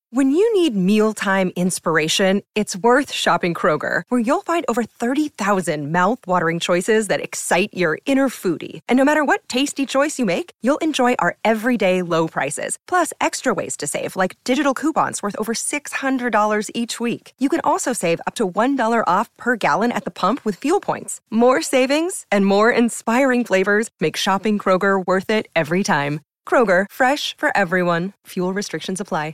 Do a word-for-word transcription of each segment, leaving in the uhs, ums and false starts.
When you need mealtime inspiration, it's worth shopping Kroger, where you'll find over thirty thousand mouth-watering choices that excite your inner foodie. And no matter what tasty choice you make, you'll enjoy our everyday low prices, plus extra ways to save, like digital coupons worth over six hundred dollars each week. You can also save up to one dollar off per gallon at the pump with fuel points. More savings and more inspiring flavors make shopping Kroger worth it every time. Kroger, fresh for everyone. Fuel restrictions apply.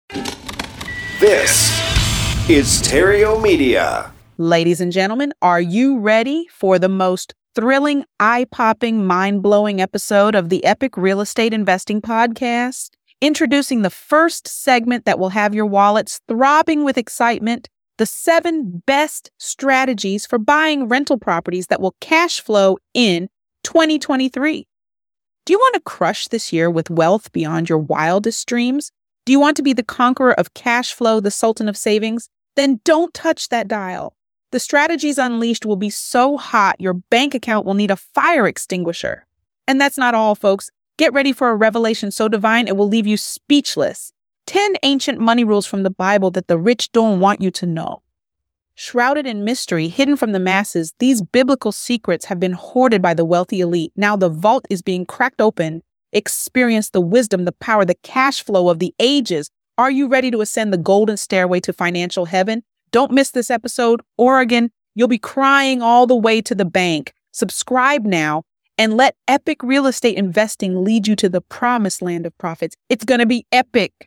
This is Stereo Media. Ladies and gentlemen, are you ready for the most thrilling, eye-popping, mind-blowing episode of the Epic Real Estate Investing Podcast? Introducing the first segment that will have your wallets throbbing with excitement, the seven best strategies for buying rental properties that will cash flow in twenty twenty-three. Do you want to crush this year with wealth beyond your wildest dreams? Do you want to be the conqueror of cash flow, the sultan of savings? Then don't touch that dial. The strategies unleashed will be so hot, your bank account will need a fire extinguisher. And that's not all, folks. Get ready for a revelation so divine it will leave you speechless. ten ancient money rules from the Bible that the rich don't want you to know. Shrouded in mystery, hidden from the masses, these biblical secrets have been hoarded by the wealthy elite. Now the vault is being cracked open. Experience the wisdom, the power, the cash flow of the ages. Are you ready to ascend the golden stairway to financial heaven? Don't miss this episode. Oregon, you'll be crying all the way to the bank. Subscribe now and let Epic Real Estate Investing lead you to the promised land of profits. It's going to be epic.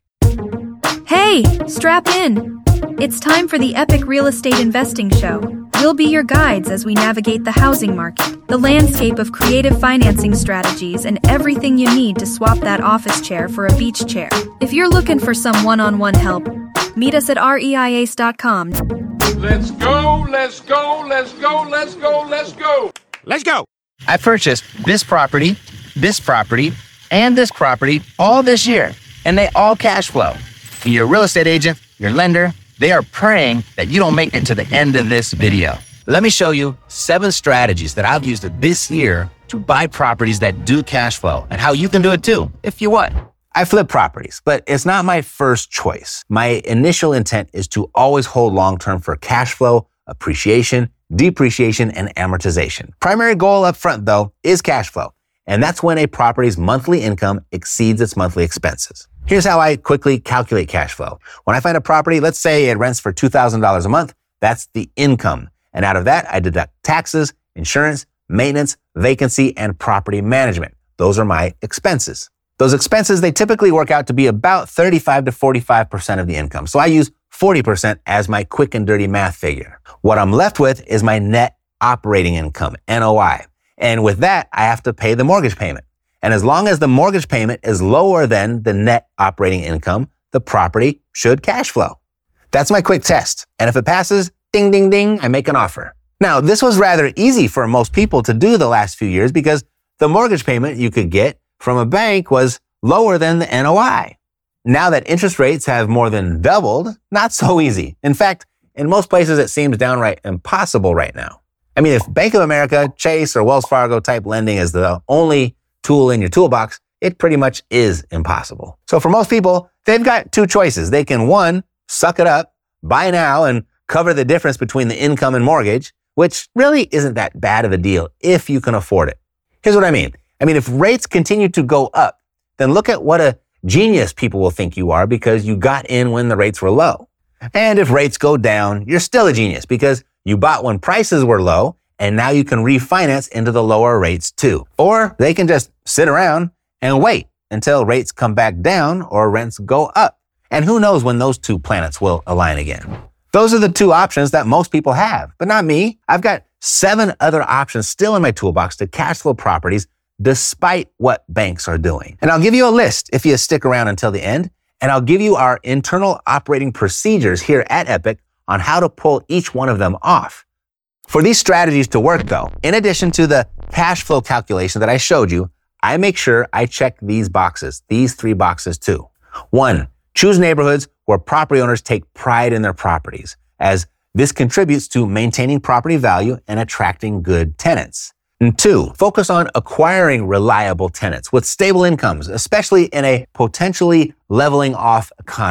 Hey, strap in. It's time for the Epic Real Estate Investing Show. We'll be your guides as we navigate the housing market, the landscape of creative financing strategies, and everything you need to swap that office chair for a beach chair. If you're looking for some one-on-one help, meet us at reace dot com. Let's go, let's go, let's go, let's go, let's go. Let's go. I purchased this property, this property, and this property all this year, and they all cash flow. Your real estate agent, your lender, they are praying that you don't make it to the end of this video. Let me show you seven strategies that I've used this year to buy properties that do cash flow and how you can do it too, if you want. I flip properties, but it's not my first choice. My initial intent is to always hold long-term for cash flow, appreciation, depreciation, and amortization. Primary goal up front, though, is cash flow. And that's when a property's monthly income exceeds its monthly expenses. Here's how I quickly calculate cash flow. When I find a property, let's say it rents for two thousand dollars a month, that's the income. And out of that, I deduct taxes, insurance, maintenance, vacancy, and property management. Those are my expenses. Those expenses, they typically work out to be about thirty-five to forty-five percent of the income. So I use forty percent as my quick and dirty math figure. What I'm left with is my net operating income, N O I. And with that, I have to pay the mortgage payment. And as long as the mortgage payment is lower than the net operating income, the property should cash flow. That's my quick test. And if it passes, ding, ding, ding, I make an offer. Now, this was rather easy for most people to do the last few years because the mortgage payment you could get from a bank was lower than the N O I. Now that interest rates have more than doubled, not so easy. In fact, in most places, it seems downright impossible right now. I mean, if Bank of America, Chase, or Wells Fargo type lending is the only tool in your toolbox, it pretty much is impossible. So for most people, they've got two choices. They can, one, suck it up, buy now, and cover the difference between the income and mortgage, which really isn't that bad of a deal if you can afford it. Here's what I mean. I mean, if rates continue to go up, then look at what a genius people will think you are because you got in when the rates were low. And if rates go down, you're still a genius because you bought when prices were low, and now you can refinance into the lower rates too. Or they can just sit around and wait until rates come back down or rents go up. And who knows when those two planets will align again. Those are the two options that most people have, but not me. I've got seven other options still in my toolbox to cash flow properties despite what banks are doing. And I'll give you a list if you stick around until the end, and I'll give you our internal operating procedures here at Epic on how to pull each one of them off. For these strategies to work though, in addition to the cash flow calculation that I showed you, I make sure I check these boxes, these three boxes too. One, choose neighborhoods where property owners take pride in their properties, as this contributes to maintaining property value and attracting good tenants. And two, focus on acquiring reliable tenants with stable incomes, especially in a potentially leveling off economy.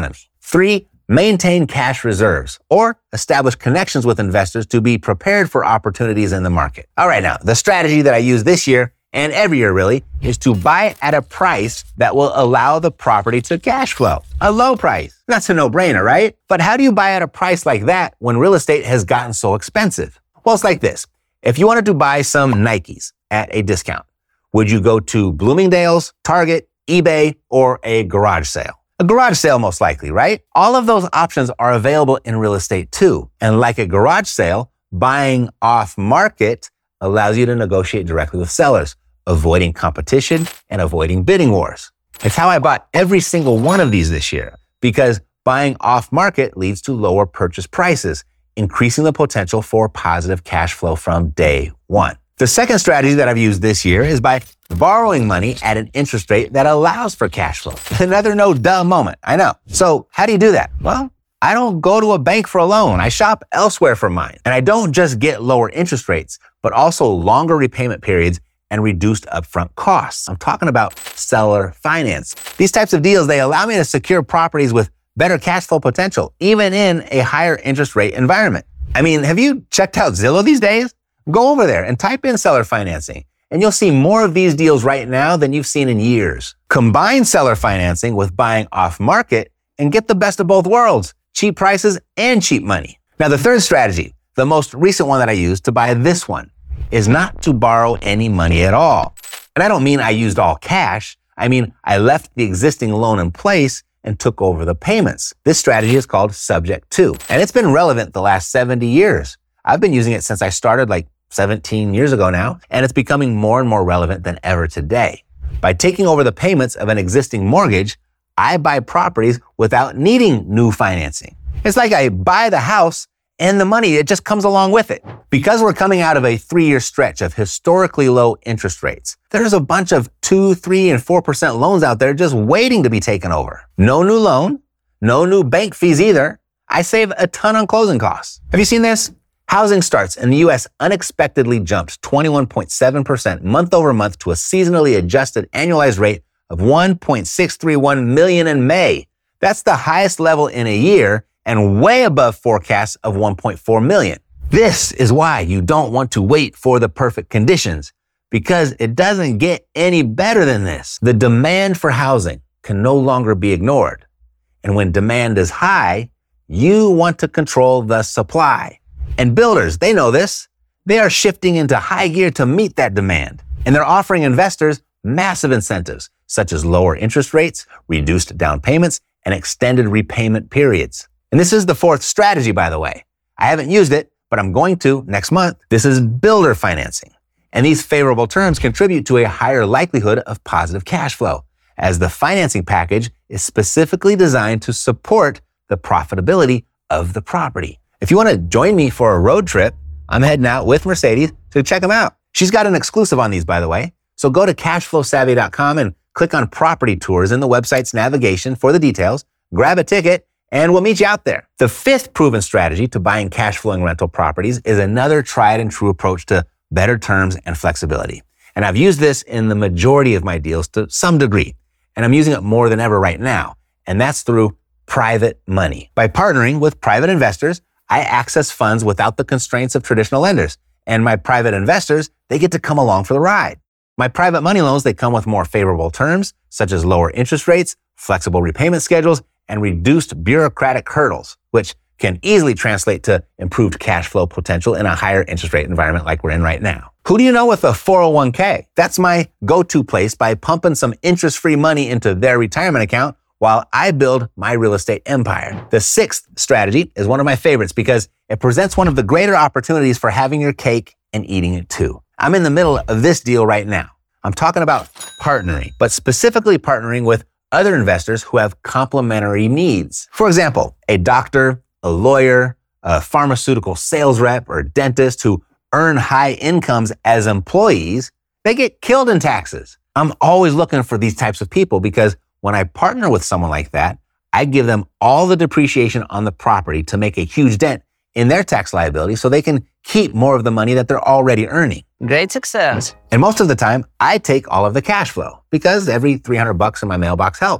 Three, maintain cash reserves or establish connections with investors to be prepared for opportunities in the market. All right, now, the strategy that I use this year and every year really is to buy at a price that will allow the property to cash flow. A low price. That's a no-brainer, right? But how do you buy at a price like that when real estate has gotten so expensive? Well, it's like this. If you wanted to buy some Nikes at a discount, would you go to Bloomingdale's, Target, eBay, or a garage sale? A garage sale, most likely, right? All of those options are available in real estate too. And like a garage sale, buying off market allows you to negotiate directly with sellers, avoiding competition and avoiding bidding wars. It's how I bought every single one of these this year, because buying off market leads to lower purchase prices, increasing the potential for positive cash flow from day one. The second strategy that I've used this year is by borrowing money at an interest rate that allows for cash flow. Another no-duh moment, I know. So how do you do that? Well, I don't go to a bank for a loan. I shop elsewhere for mine. And I don't just get lower interest rates, but also longer repayment periods and reduced upfront costs. I'm talking about seller finance. These types of deals, they allow me to secure properties with better cash flow potential, even in a higher interest rate environment. I mean, have you checked out Zillow these days? Go over there and type in seller financing, and you'll see more of these deals right now than you've seen in years. Combine seller financing with buying off market and get the best of both worlds, cheap prices and cheap money. Now, the third strategy, the most recent one that I used to buy this one, is not to borrow any money at all. And I don't mean I used all cash. I mean, I left the existing loan in place and took over the payments. This strategy is called Subject to, and it's been relevant the last seventy years. I've been using it since I started like seventeen years ago now, and it's becoming more and more relevant than ever today. By taking over the payments of an existing mortgage, I buy properties without needing new financing. It's like I buy the house and the money, it just comes along with it. Because we're coming out of a three-year stretch of historically low interest rates, there's a bunch of two, three, and four percent loans out there just waiting to be taken over. No new loan, no new bank fees either. I save a ton on closing costs. Have you seen this? Housing starts in the U S unexpectedly jumped twenty-one point seven percent month over month to a seasonally adjusted annualized rate of one point six three one million in May. That's the highest level in a year and way above forecasts of one point four million. This is why you don't want to wait for the perfect conditions, because it doesn't get any better than this. The demand for housing can no longer be ignored. And when demand is high, you want to control the supply. And builders, they know this. They are shifting into high gear to meet that demand. And they're offering investors massive incentives, such as lower interest rates, reduced down payments, and extended repayment periods. And this is the fourth strategy, by the way. I haven't used it, but I'm going to next month. This is builder financing. And these favorable terms contribute to a higher likelihood of positive cash flow, as the financing package is specifically designed to support the profitability of the property. If you want to join me for a road trip, I'm heading out with Mercedes to check them out. She's got an exclusive on these, by the way. So go to cash flow savvy dot com and click on property tours in the website's navigation for the details, grab a ticket, and we'll meet you out there. The fifth proven strategy to buying cash flowing rental properties is another tried and true approach to better terms and flexibility. And I've used this in the majority of my deals to some degree, and I'm using it more than ever right now. And that's through private money. By partnering with private investors, I access funds without the constraints of traditional lenders. And my private investors, they get to come along for the ride. My private money loans, they come with more favorable terms, such as lower interest rates, flexible repayment schedules, and reduced bureaucratic hurdles, which can easily translate to improved cash flow potential in a higher interest rate environment like we're in right now. Who do you know with a four oh one k? That's my go-to place by pumping some interest-free money into their retirement account while I build my real estate empire. The sixth strategy is one of my favorites because it presents one of the greater opportunities for having your cake and eating it too. I'm in the middle of this deal right now. I'm talking about partnering, but specifically partnering with other investors who have complementary needs. For example, a doctor, a lawyer, a pharmaceutical sales rep, or a dentist who earn high incomes as employees, they get killed in taxes. I'm always looking for these types of people because when I partner with someone like that, I give them all the depreciation on the property to make a huge dent in their tax liability so they can keep more of the money that they're already earning. Great success. And most of the time, I take all of the cash flow because every three hundred bucks in my mailbox helps.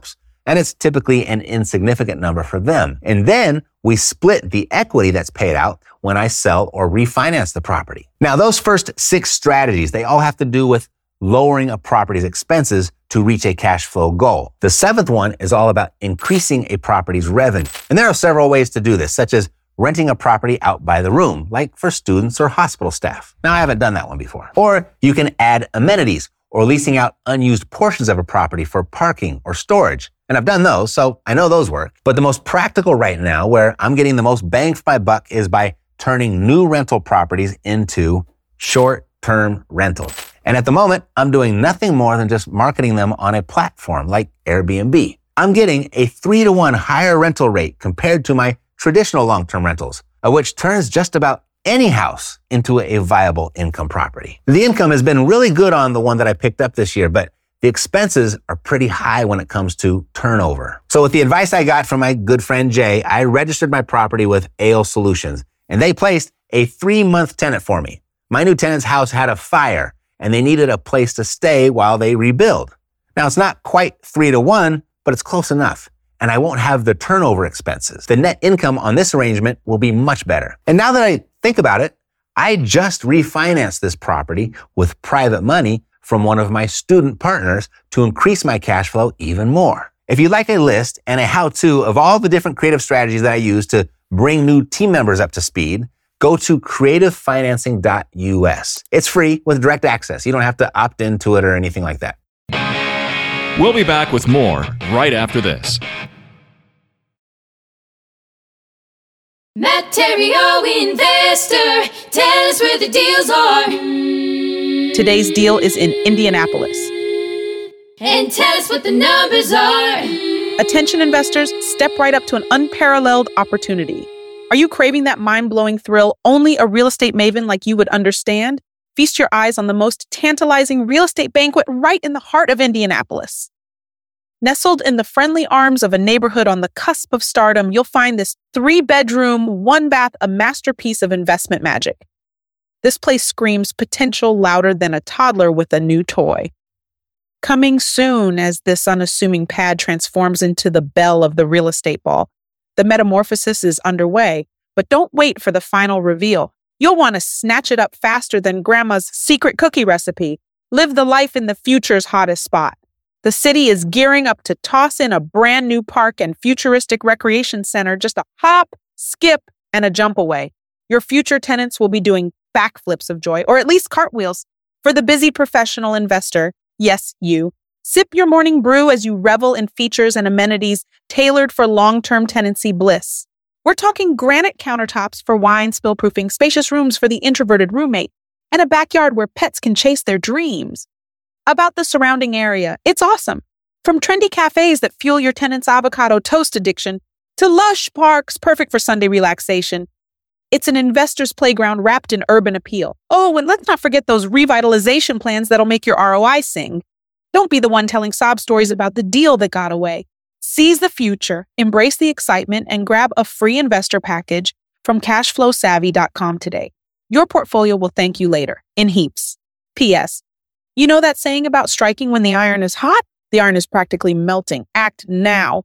and it's typically an insignificant number for them. And then we split the equity that's paid out when I sell or refinance the property. Now, those first six strategies, they all have to do with lowering a property's expenses to reach a cash flow goal. The seventh one is all about increasing a property's revenue. And there are several ways to do this, such as renting a property out by the room, like for students or hospital staff. Now, I haven't done that one before. Or you can add amenities or leasing out unused portions of a property for parking or storage. And I've done those, so I know those work. But the most practical right now, where I'm getting the most bang for my buck, is by turning new rental properties into short-term rentals. And at the moment, I'm doing nothing more than just marketing them on a platform like Airbnb. I'm getting a three to one higher rental rate compared to my traditional long-term rentals, which turns just about any house into a viable income property. The income has been really good on the one that I picked up this year, but the expenses are pretty high when it comes to turnover. So with the advice I got from my good friend Jay, I registered my property with A O Solutions, and they placed a three-month tenant for me. My new tenant's house had a fire, and they needed a place to stay while they rebuild. Now, it's not quite three to one, but it's close enough. And I won't have the turnover expenses. The net income on this arrangement will be much better. And now that I think about it, I just refinanced this property with private money from one of my student partners to increase my cash flow even more. If you'd like a list and a how-to of all the different creative strategies that I use to bring new team members up to speed, go to creative financing dot U S. It's free with direct access. You don't have to opt into it or anything like that. We'll be back with more right after this. Matt Theriault, investor, tell us where the deals are. Today's deal is in Indianapolis. And tell us what the numbers are. Attention investors, step right up to an unparalleled opportunity. Are you craving that mind-blowing thrill only a real estate maven like you would understand? Feast your eyes on the most tantalizing real estate banquet right in the heart of Indianapolis. Nestled in the friendly arms of a neighborhood on the cusp of stardom, you'll find this three-bedroom, one-bath, a masterpiece of investment magic. This place screams potential louder than a toddler with a new toy. Coming soon as this unassuming pad transforms into the belle of the real estate ball. The metamorphosis is underway, but don't wait for the final reveal. You'll want to snatch it up faster than Grandma's secret cookie recipe. Live the life in the future's hottest spot. The city is gearing up to toss in a brand new park and futuristic recreation center just a hop, skip, and a jump away. Your future tenants will be doing backflips of joy, or at least cartwheels. For the busy professional investor, yes, you, sip your morning brew as you revel in features and amenities tailored for long-term tenancy bliss. We're talking granite countertops for wine spill-proofing, spacious rooms for the introverted roommate, and a backyard where pets can chase their dreams. About the surrounding area, it's awesome. From trendy cafes that fuel your tenant's avocado toast addiction to lush parks perfect for Sunday relaxation, it's an investor's playground wrapped in urban appeal. Oh, and let's not forget those revitalization plans that'll make your R O I sing. Don't be the one telling sob stories about the deal that got away. Seize the future, embrace the excitement, and grab a free investor package from cash flow savvy dot com today. Your portfolio will thank you later, in heaps. P S. You know that saying about striking when the iron is hot? The iron is practically melting. Act now.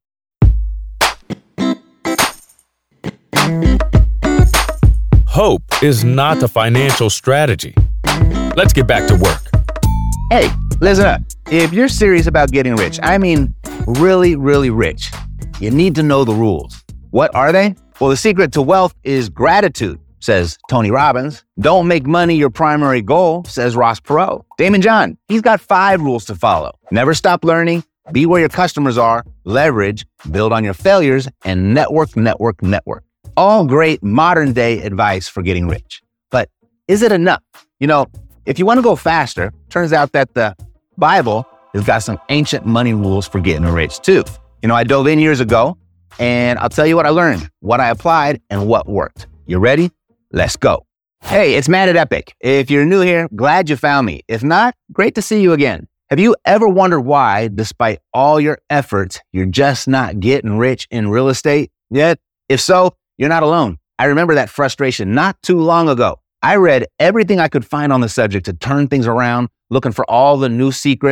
Hope is not a financial strategy. Let's get back to work. Hey, listen up. If you're serious about getting rich, I mean really, really rich, you need to know the rules. What are they? Well, the secret to wealth is gratitude, says Tony Robbins. Don't make money your primary goal, says Ross Perot. Damon John, he's got five rules to follow. Never stop learning, be where your customers are, leverage, build on your failures, and network, network, network. All great modern day advice for getting rich. But is it enough? You know, if you want to go faster, turns out that the Bible has got some ancient money rules for getting rich too. You know, I dove in years ago, and I'll tell you what I learned, what I applied, and what worked. You ready? Let's go. Hey, it's Matt at Epic. If you're new here, glad you found me. If not, great to see you again. Have you ever wondered why, despite all your efforts, you're just not getting rich in real estate yet? If so, you're not alone. I remember that frustration not too long ago. I read everything I could find on the subject to turn things around, looking for all the new secrets.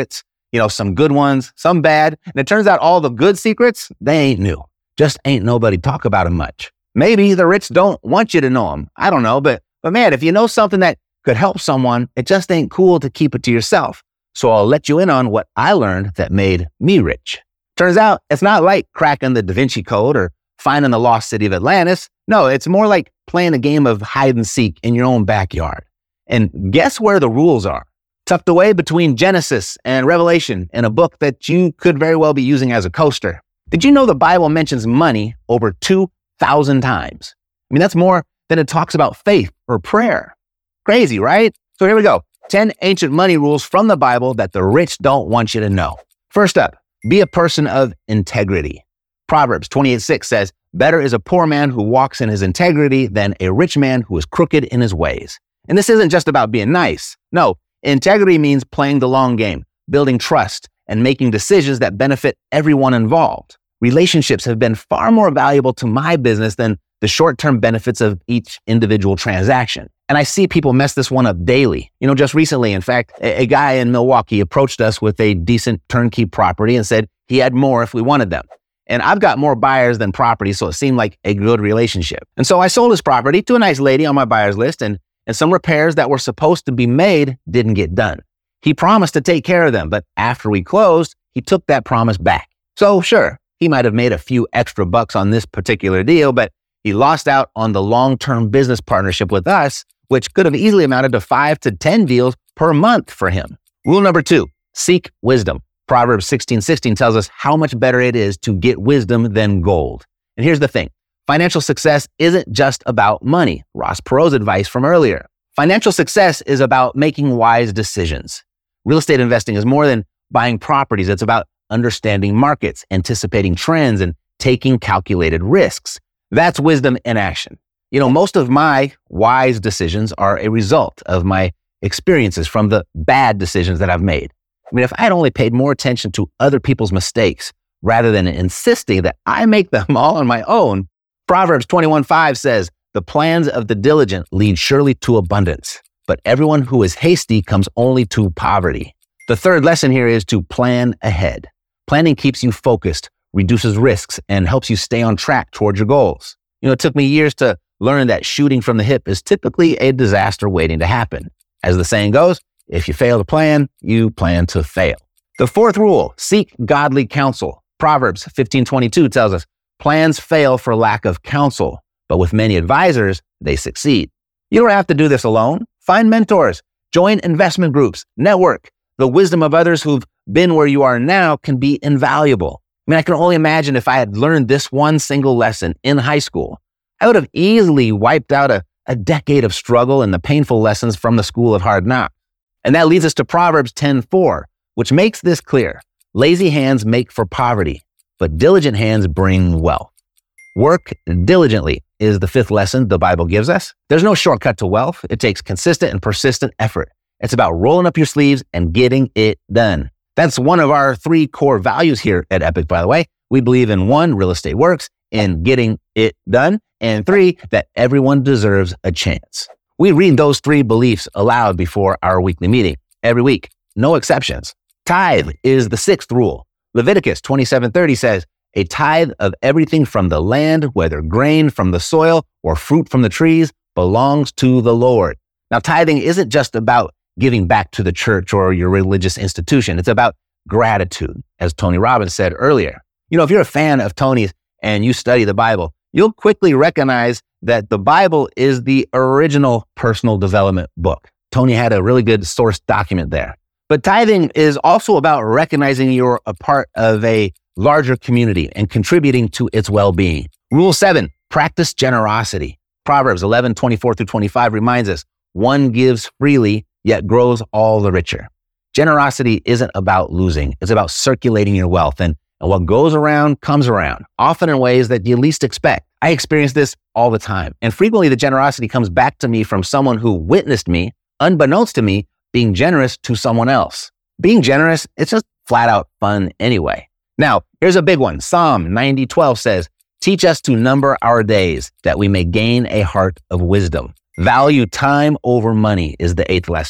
You know, some good ones, some bad. And it turns out all the good secrets, they ain't new. Just ain't nobody talk about them much. Maybe the rich don't want you to know them. I don't know. But, but man, if you know something that could help someone, it just ain't cool to keep it to yourself. So I'll let you in on what I learned that made me rich. Turns out it's not like cracking the Da Vinci Code or finding the lost city of Atlantis. No, it's more like playing a game of hide and seek in your own backyard. And guess where the rules are? Tucked away between Genesis and Revelation in a book that you could very well be using as a coaster. Did you know the Bible mentions money over two thousand times? I mean, that's more than it talks about faith or prayer. Crazy, right? So here we go. ten ancient money rules from the Bible that the rich don't want you to know. First up, be a person of integrity. Proverbs twenty-eight six says, better is a poor man who walks in his integrity than a rich man who is crooked in his ways. And this isn't just about being nice. No, integrity means playing the long game, building trust, and making decisions that benefit everyone involved. Relationships have been far more valuable to my business than the short-term benefits of each individual transaction. And I see people mess this one up daily. You know, just recently, in fact, a, a guy in Milwaukee approached us with a decent turnkey property and said he had more if we wanted them. And I've got more buyers than property, so it seemed like a good relationship. And so I sold his property to a nice lady on my buyer's list, and, and some repairs that were supposed to be made didn't get done. He promised to take care of them, but after we closed, he took that promise back. So sure, he might have made a few extra bucks on this particular deal, but he lost out on the long-term business partnership with us, which could have easily amounted to five to ten deals per month for him. Rule number two, seek wisdom. Proverbs sixteen sixteen tells us how much better it is to get wisdom than gold. And here's the thing. Financial success isn't just about money. Ross Perot's advice from earlier. Financial success is about making wise decisions. Real estate investing is more than buying properties. It's about understanding markets, anticipating trends, and taking calculated risks. That's wisdom in action. You know, most of my wise decisions are a result of my experiences from the bad decisions that I've made. I mean, if I had only paid more attention to other people's mistakes rather than insisting that I make them all on my own, Proverbs twenty-one five says, the plans of the diligent lead surely to abundance, but everyone who is hasty comes only to poverty. The third lesson here is to plan ahead. Planning keeps you focused, reduces risks, and helps you stay on track towards your goals. You know, it took me years to learn that shooting from the hip is typically a disaster waiting to happen. As the saying goes, if you fail to plan, you plan to fail. The fourth rule, seek godly counsel. Proverbs fifteen twenty-two tells us, plans fail for lack of counsel, but with many advisors, they succeed. You don't have to do this alone. Find mentors, join investment groups, network. The wisdom of others who've been where you are now can be invaluable. I mean, I can only imagine if I had learned this one single lesson in high school, I would have easily wiped out a, a decade of struggle and the painful lessons from the school of hard knocks. And that leads us to Proverbs ten four, which makes this clear. Lazy hands make for poverty, but diligent hands bring wealth. Work diligently is the fifth lesson the Bible gives us. There's no shortcut to wealth. It takes consistent and persistent effort. It's about rolling up your sleeves and getting it done. That's one of our three core values here at Epic, by the way. We believe in one, real estate works, in getting it done, and three, that everyone deserves a chance. We read those three beliefs aloud before our weekly meeting every week, no exceptions. Tithe is the sixth rule. Leviticus twenty-seven thirty says, a tithe of everything from the land, whether grain from the soil or fruit from the trees, belongs to the Lord. Now, tithing isn't just about giving back to the church or your religious institution. It's about gratitude, as Tony Robbins said earlier. You know, if you're a fan of Tony's and you study the Bible, you'll quickly recognize that the Bible is the original personal development book. Tony had a really good source document there. But tithing is also about recognizing you're a part of a larger community and contributing to its well-being. Rule seven, practice generosity. Proverbs eleven twenty-four through twenty-five reminds us, one gives freely, yet grows all the richer. Generosity isn't about losing. It's about circulating your wealth. And, and what goes around comes around, often in ways that you least expect. I experience this all the time. And frequently the generosity comes back to me from someone who witnessed me, unbeknownst to me, being generous to someone else. Being generous, it's just flat out fun anyway. Now, here's a big one. Psalm ninety twelve says, teach us to number our days that we may gain a heart of wisdom. Value time over money is the eighth lesson.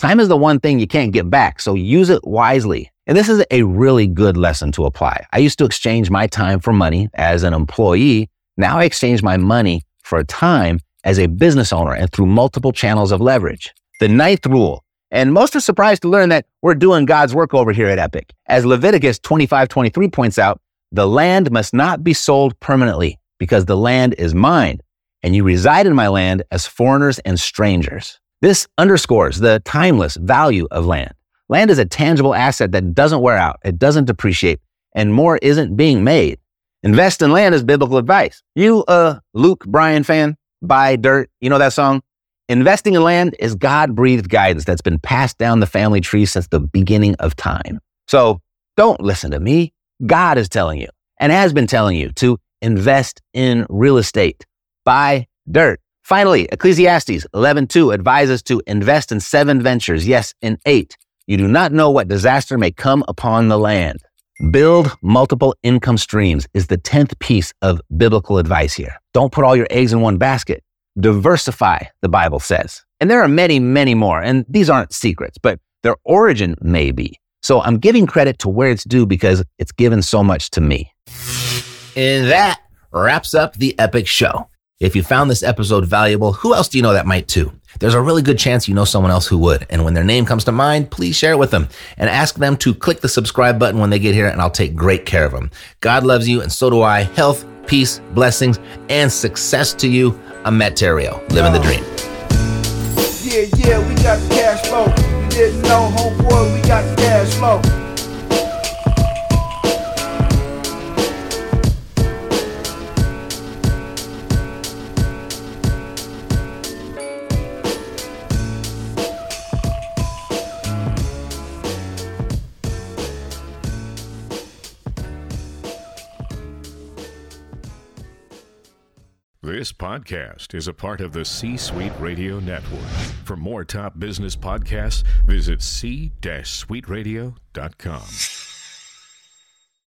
Time is the one thing you can't get back, so use it wisely. And this is a really good lesson to apply. I used to exchange my time for money as an employee. Now I exchange my money for time as a business owner and through multiple channels of leverage. The ninth rule, and most are surprised to learn that we're doing God's work over here at Epic. As Leviticus twenty-five twenty-three points out, the land must not be sold permanently because the land is mine, and you reside in my land as foreigners and strangers. This underscores the timeless value of land. Land is a tangible asset that doesn't wear out, it doesn't depreciate, and more isn't being made. Invest in land is biblical advice. You a Luke Bryan fan? Buy dirt. You know that song? Investing in land is God-breathed guidance that's been passed down the family tree since the beginning of time. So don't listen to me. God is telling you and has been telling you to invest in real estate. Buy dirt. Finally, Ecclesiastes eleven two advises to invest in seven ventures. Yes, in eight. You do not know what disaster may come upon the land. Build multiple income streams is the tenth piece of biblical advice here. Don't put all your eggs in one basket. Diversify, the Bible says. And there are many, many more, and these aren't secrets, but their origin may be. So I'm giving credit to where it's due because it's given so much to me. And that wraps up the Epic Show. If you found this episode valuable, who else do you know that might too? There's a really good chance you know someone else who would. And when their name comes to mind, please share it with them and ask them to click the subscribe button when they get here, and I'll take great care of them. God loves you, and so do I. Health, peace, blessings, and success to you. I'm Matt Theriault, living the dream. Yeah, yeah, we got the cash flow. You didn't know, homeboy, we got the cash flow. This podcast is a part of the C-Suite Radio Network. For more top business podcasts, visit c suite radio dot com.